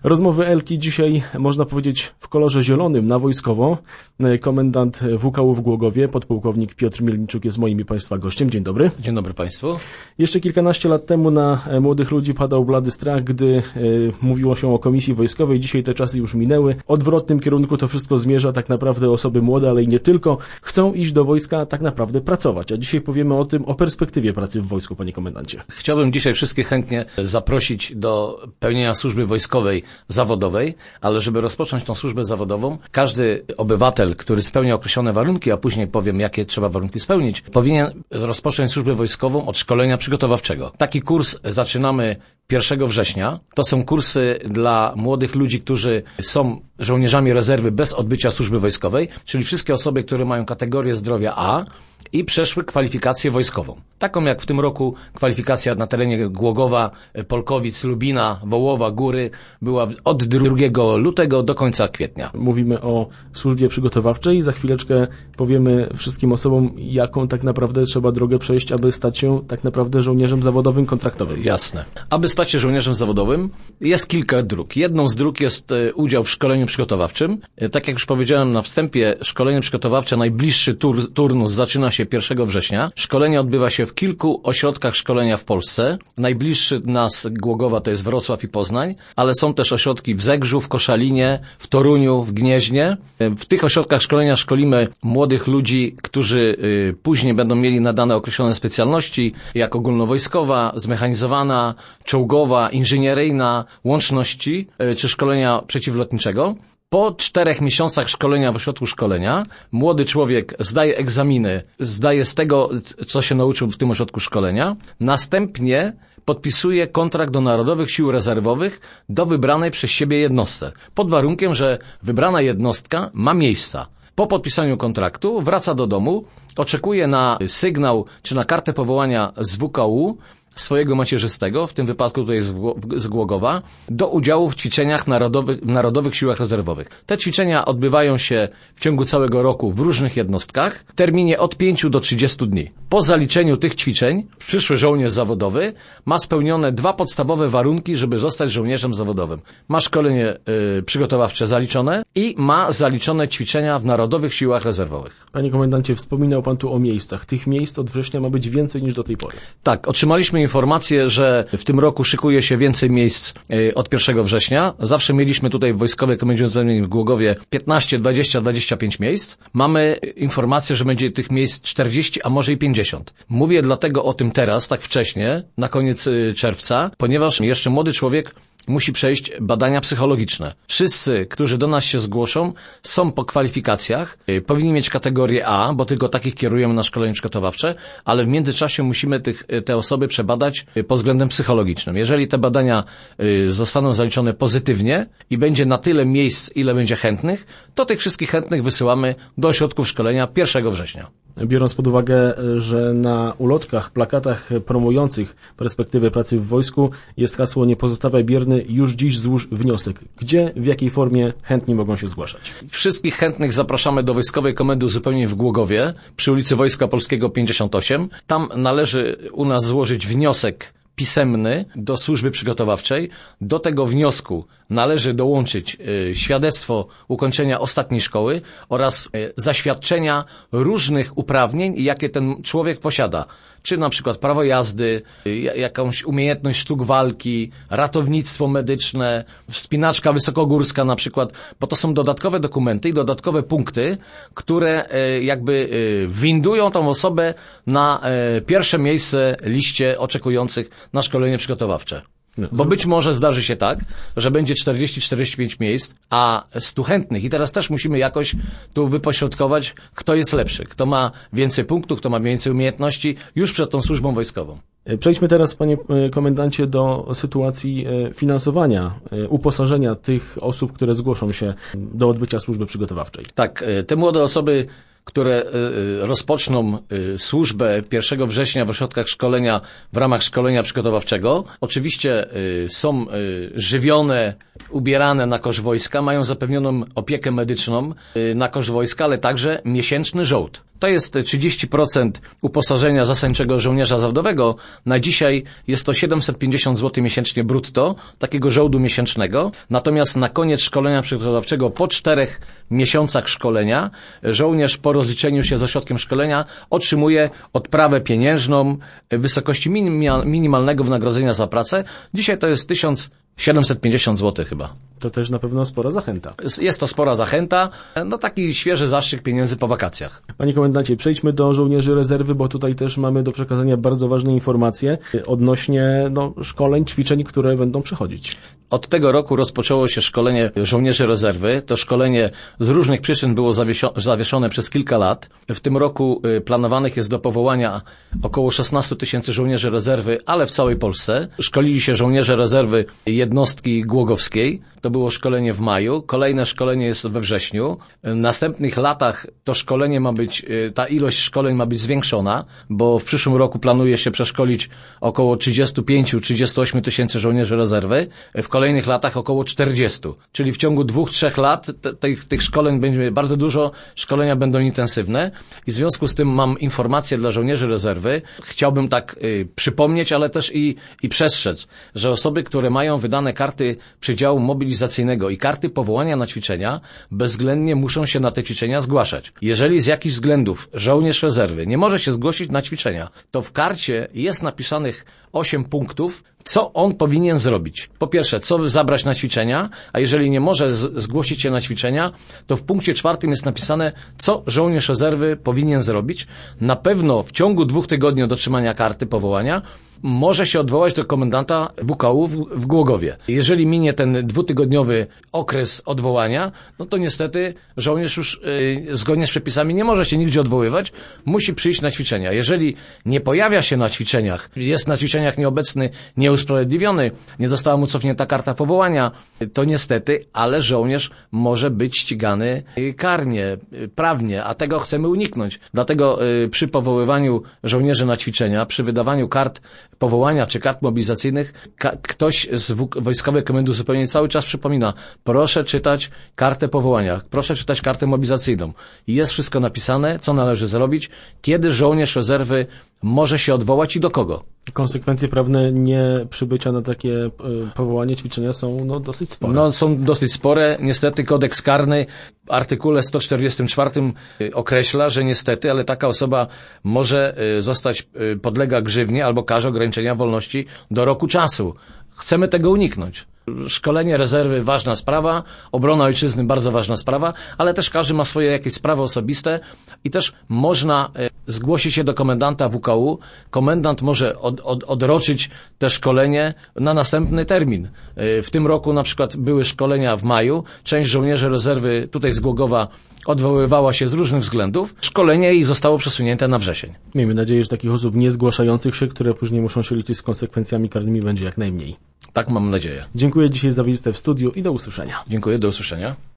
Rozmowy Elki dzisiaj, można powiedzieć, w kolorze zielonym na wojskowo. Komendant WKU w Głogowie, podpułkownik Piotr Mielniczuk jest moim i Państwa gościem. Dzień dobry. Dzień dobry Państwu. Jeszcze kilkanaście lat temu na młodych ludzi padał blady strach, gdy mówiło się o komisji wojskowej. Dzisiaj te czasy już minęły. W odwrotnym kierunku to wszystko zmierza. Tak naprawdę osoby młode, ale i nie tylko, chcą iść do wojska tak naprawdę pracować. A dzisiaj powiemy o perspektywie pracy w wojsku, panie komendancie. Chciałbym dzisiaj wszystkich chętnie zaprosić do pełnienia służby wojskowej zawodowej, ale żeby rozpocząć tą służbę zawodową, każdy obywatel, który spełnia określone warunki, a później powiem, jakie trzeba warunki spełnić, powinien rozpocząć służbę wojskową od szkolenia przygotowawczego. Taki kurs zaczynamy 1 września. To są kursy dla młodych ludzi, którzy są żołnierzami rezerwy bez odbycia służby wojskowej, czyli wszystkie osoby, które mają kategorię zdrowia A i przeszły kwalifikację wojskową. Taką jak w tym roku kwalifikacja na terenie Głogowa, Polkowic, Lubina, Wołowa, Góry była od 2 lutego do końca kwietnia. Mówimy o służbie przygotowawczej. Za chwileczkę powiemy wszystkim osobom, jaką tak naprawdę trzeba drogę przejść, aby stać się tak naprawdę żołnierzem zawodowym kontraktowym. Jasne. Aby stać się żołnierzem zawodowym jest kilka dróg. Jedną z dróg jest udział w szkoleniu przygotowawczym. Tak jak już powiedziałem na wstępie, szkolenie przygotowawcze, najbliższy turnus zaczyna się 1 września. Szkolenie odbywa się w kilku ośrodkach szkolenia w Polsce. Najbliższy nas Głogowa to jest Wrocław i Poznań, ale są też ośrodki w Zegrzu, w Koszalinie, w Toruniu, w Gnieźnie. W tych ośrodkach szkolenia szkolimy młodych ludzi, którzy później będą mieli nadane określone specjalności, jak ogólnowojskowa, zmechanizowana, czołgowa, inżynieryjna, łączności czy szkolenia przeciwlotniczego. Po 4 miesiącach szkolenia w ośrodku szkolenia młody człowiek zdaje egzaminy, zdaje z tego, co się nauczył w tym ośrodku szkolenia, następnie podpisuje kontrakt do Narodowych Sił Rezerwowych do wybranej przez siebie jednostce, pod warunkiem, że wybrana jednostka ma miejsca. Po podpisaniu kontraktu wraca do domu, oczekuje na sygnał czy na kartę powołania z WKU, swojego macierzystego, w tym wypadku tutaj z Głogowa, do udziału w ćwiczeniach Narodowych Siłach Rezerwowych. Te ćwiczenia odbywają się w ciągu całego roku w różnych jednostkach, w terminie od 5 do 30 dni. Po zaliczeniu tych ćwiczeń, przyszły żołnierz zawodowy ma spełnione 2 podstawowe warunki, żeby zostać żołnierzem zawodowym. Ma szkolenie przygotowawcze zaliczone i ma zaliczone ćwiczenia w Narodowych Siłach Rezerwowych. Panie komendancie, wspominał pan tu o miejscach. Tych miejsc od września ma być więcej niż do tej pory. Tak, otrzymaliśmy informację, że w tym roku szykuje się więcej miejsc od 1 września. Zawsze mieliśmy tutaj w Wojskowej Komendzie Uzbrojeniowym w Głogowie 15, 20, 25 miejsc. Mamy informację, że będzie tych miejsc 40, a może i 50. Mówię dlatego o tym teraz, tak wcześnie, na koniec czerwca, ponieważ jeszcze młody człowiek musi przejść badania psychologiczne. Wszyscy, którzy do nas się zgłoszą, są po kwalifikacjach, powinni mieć kategorię A, bo tylko takich kierujemy na szkolenie przygotowawcze, ale w międzyczasie musimy te osoby przebadać pod względem psychologicznym. Jeżeli te badania zostaną zaliczone pozytywnie i będzie na tyle miejsc, ile będzie chętnych, to tych wszystkich chętnych wysyłamy do ośrodków szkolenia 1 września. Biorąc pod uwagę, że na ulotkach, plakatach promujących perspektywę pracy w wojsku jest hasło "Nie pozostawaj bierny, już dziś złóż wniosek". Gdzie, w jakiej formie chętni mogą się zgłaszać? Wszystkich chętnych zapraszamy do Wojskowej Komendy Uzupełnień w Głogowie przy ulicy Wojska Polskiego 58. Tam należy u nas złożyć wniosek pisemny do służby przygotowawczej. Do tego wniosku należy dołączyć świadectwo ukończenia ostatniej szkoły oraz zaświadczenia różnych uprawnień, jakie ten człowiek posiada. Czy na przykład prawo jazdy, jakąś umiejętność sztuk walki, ratownictwo medyczne, wspinaczka wysokogórska na przykład, bo to są dodatkowe dokumenty i dodatkowe punkty, które jakby windują tą osobę na pierwsze miejsce liście oczekujących na szkolenie przygotowawcze. Bo być może zdarzy się tak, że będzie 40-45 miejsc, a 100 chętnych. I teraz też musimy jakoś tu wypośrodkować, kto jest lepszy, kto ma więcej punktów, kto ma więcej umiejętności już przed tą służbą wojskową. Przejdźmy teraz, panie komendancie, do sytuacji finansowania, uposażenia tych osób, które zgłoszą się do odbycia służby przygotowawczej. Tak, te młode osoby, które rozpoczną służbę 1 września w ośrodkach szkolenia w ramach szkolenia przygotowawczego, oczywiście są żywione, ubierane na koszt wojska, mają zapewnioną opiekę medyczną na koszt wojska, ale także miesięczny żołd. To jest 30% uposażenia zasadniczego żołnierza zawodowego. Na dzisiaj jest to 750 zł miesięcznie brutto, takiego żołdu miesięcznego. Natomiast na koniec szkolenia przygotowawczego, po 4 miesiącach szkolenia, żołnierz po rozliczeniu się z ośrodkiem szkolenia otrzymuje odprawę pieniężną w wysokości minimalnego wynagrodzenia za pracę. Dzisiaj to jest 1750 zł chyba. To też na pewno spora zachęta. Jest to spora zachęta, no taki świeży zastrzyk pieniędzy po wakacjach. Panie komendancie, przejdźmy do żołnierzy rezerwy, bo tutaj też mamy do przekazania bardzo ważne informacje odnośnie szkoleń, ćwiczeń, które będą przechodzić. Od tego roku rozpoczęło się szkolenie żołnierzy rezerwy. To szkolenie z różnych przyczyn było zawieszone przez kilka lat. W tym roku planowanych jest do powołania około 16 000 żołnierzy rezerwy, ale w całej Polsce. Szkolili się żołnierze rezerwy jednostki głogowskiej. To było szkolenie w maju. Kolejne szkolenie jest we wrześniu. W następnych latach to szkolenie ta ilość szkoleń ma być zwiększona, bo w przyszłym roku planuje się przeszkolić około 35-38 tysięcy żołnierzy rezerwy. W kolejnych latach około 40. Czyli w ciągu 2-3 lat tych szkoleń będzie bardzo dużo, szkolenia będą intensywne i w związku z tym mam informację dla żołnierzy rezerwy. Chciałbym tak przypomnieć, ale też i przestrzec, że osoby, które mają wydane karty przydziału mobilizacyjnego i karty powołania na ćwiczenia, bezwzględnie muszą się na te ćwiczenia zgłaszać. Jeżeli z jakichś względów żołnierz rezerwy nie może się zgłosić na ćwiczenia, to w karcie jest napisanych 8 punktów, co on powinien zrobić. Po pierwsze, co zabrać na ćwiczenia, a jeżeli nie może zgłosić się na ćwiczenia, to w punkcie 4 jest napisane, co żołnierz rezerwy powinien zrobić. Na pewno w ciągu 2 tygodni od otrzymania karty powołania może się odwołać do komendanta WKU w Głogowie. Jeżeli minie ten 2-tygodniowy okres odwołania, no to niestety żołnierz już zgodnie z przepisami nie może się nigdzie odwoływać, musi przyjść na ćwiczenia. Jeżeli nie pojawia się na ćwiczeniach, jest na ćwiczeniach nieobecny, nieusprawiedliwiony, nie została mu cofnięta karta powołania, to niestety, ale żołnierz może być ścigany karnie, prawnie, a tego chcemy uniknąć. Dlatego przy powoływaniu żołnierzy na ćwiczenia, przy wydawaniu kart powołania czy kart mobilizacyjnych, ktoś z Wojskowej Komendy Uzupełnień cały czas przypomina, proszę czytać kartę powołania, proszę czytać kartę mobilizacyjną. I jest wszystko napisane, co należy zrobić, kiedy żołnierz rezerwy może się odwołać i do kogo. Konsekwencje prawne nie przybycia na takie powołanie, ćwiczenia są dosyć spore. Są dosyć spore. Niestety kodeks karny w artykule 144 określa, że niestety, ale taka osoba może podlega grzywnie albo karze ograniczenia wolności do roku czasu. Chcemy tego uniknąć. Szkolenie rezerwy, ważna sprawa, obrona ojczyzny, bardzo ważna sprawa, ale też każdy ma swoje jakieś sprawy osobiste i też można zgłosić się do komendanta WKU. Komendant może odroczyć te szkolenie na następny termin. W tym roku na przykład były szkolenia w maju, część żołnierzy rezerwy tutaj z Głogowa odwoływała się z różnych względów. Szkolenie ich zostało przesunięte na wrzesień. Miejmy nadzieję, że takich osób nie zgłaszających się, które później muszą się liczyć z konsekwencjami karnymi, będzie jak najmniej. Tak mam nadzieję. Dziękuję dzisiaj za wizytę w studiu i do usłyszenia. Dziękuję, do usłyszenia.